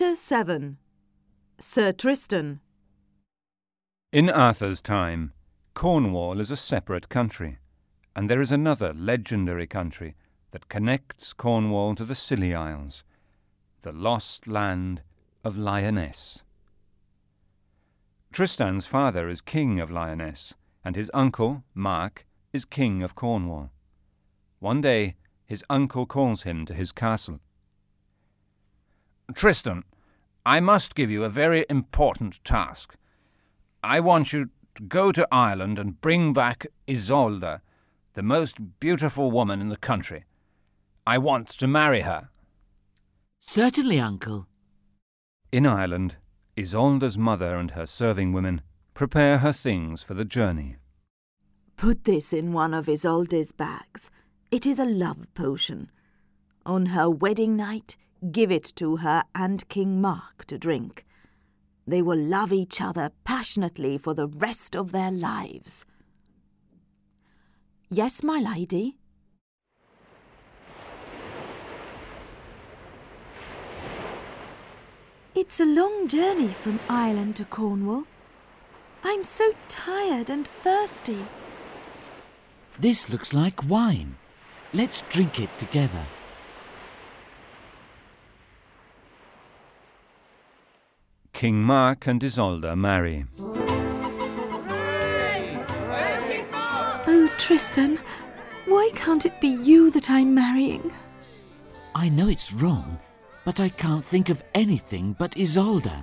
Chapter 7 Sir Tristan. In Arthur's time, Cornwall is a separate country, and there is another legendary country that connects Cornwall to the Scilly Isles, the lost land of Lyonesse. Tristan's father is king of Lyonesse, and his uncle, Mark, is king of Cornwall. One day, his uncle calls him to his castle. Tristan, I must give you a very important task. I want you to go to Ireland and bring back Isolde, the most beautiful woman in the country. I want to marry her. Certainly, uncle. In Ireland, Isolde's mother and her serving women prepare her things for the journey. Put this in one of Isolde's bags. It is a love potion. On her wedding night, give it to her and King Mark to drink. They will love each other passionately for the rest of their lives. Yes, my lady? It's a long journey from Ireland to Cornwall. I'm so tired and thirsty. This looks like wine. Let's drink it together. King Mark and Isolde marry. Oh, Tristan, why can't it be you that I'm marrying? I know it's wrong, but I can't think of anything but Isolde.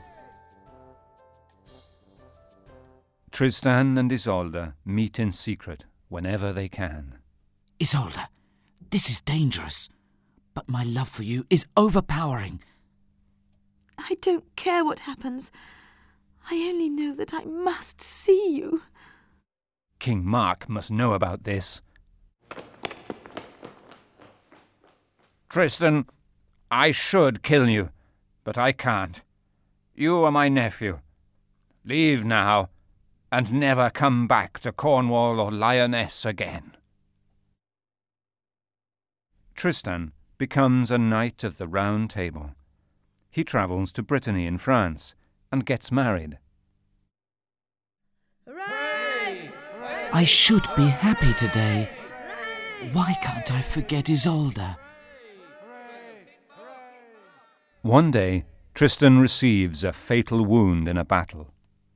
Tristan and Isolde meet in secret whenever they can. Isolde, this is dangerous, but my love for you is overpowering. I don't care what happens. I only know that I must see you. King Mark must know about this. Tristan, I should kill you, but I can't. You are my nephew. Leave now, and never come back to Cornwall or Lyonesse again. Tristan becomes a knight of the Round Table. He travels to Brittany in France and gets married. Hooray! I should be happy today. Why can't I forget Isolde? One day, Tristan receives a fatal wound in a battle.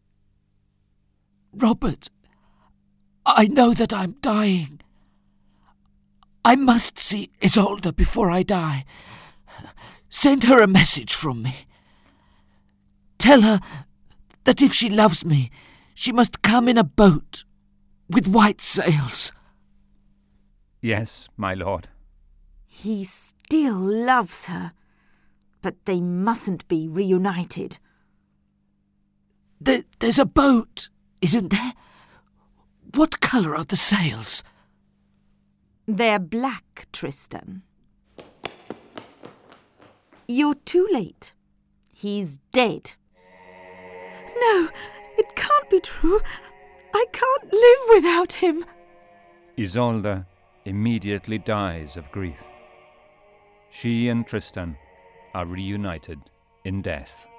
Robert, I know that I'm dying. I must see Isolde before I die. Send her a message from me. Tell her that if she loves me, she must come in a boat with white sails. Yes, my lord. He still loves her, but they mustn't be reunited. There's a boat, isn't there? What colour are the sails? They're black, Tristan. You're too late. He's dead. No, it can't be true. I can't live without him. Isolde immediately dies of grief. She and Tristan are reunited in death.